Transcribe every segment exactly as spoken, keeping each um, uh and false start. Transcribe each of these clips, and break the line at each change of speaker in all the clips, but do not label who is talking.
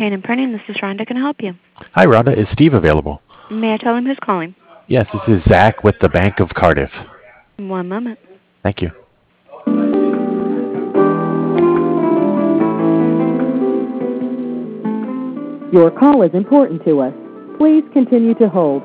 Payne and Printing. This is Rhonda. Can I help you?
Hi, Rhonda. Is Steve available?
May I tell him who's calling?
Yes, this is Zach with the Bank of Cardiff.
One moment.
Thank you.
Your call is important to us. Please continue to hold.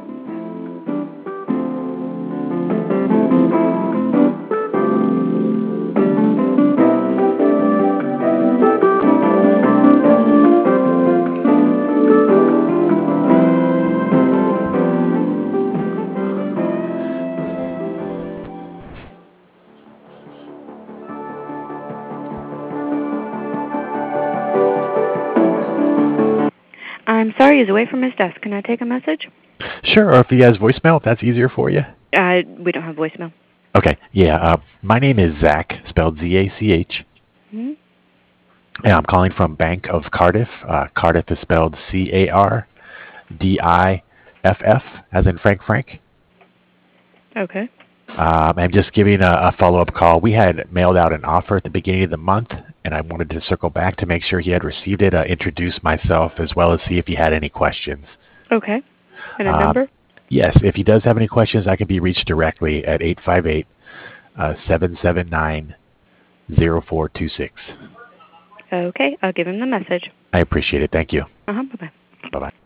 I'm sorry, he's away from his desk. Can I take a message?
Sure, or if he has voicemail, if that's easier for you.
Uh, we don't have voicemail.
Okay, yeah. Uh, my name is Zach, spelled Z A C H.
Hmm?
And I'm calling from Bank of Cardiff. Uh, Cardiff is spelled C A R D I F F, as in Frank Frank.
Okay.
Um, I'm just giving a, a follow-up call. We had mailed out an offer at the beginning of the month, and I wanted to circle back to make sure he had received it, uh, introduce myself, as well as see if he had any questions.
Okay. And a
Um,
number?
Yes, if he does have any questions, I can be reached directly at eight five eight, seven seven nine, zero four two six.
Okay, I'll give him the message.
I appreciate it. Thank you.
Uh-huh, bye-bye.
Bye-bye.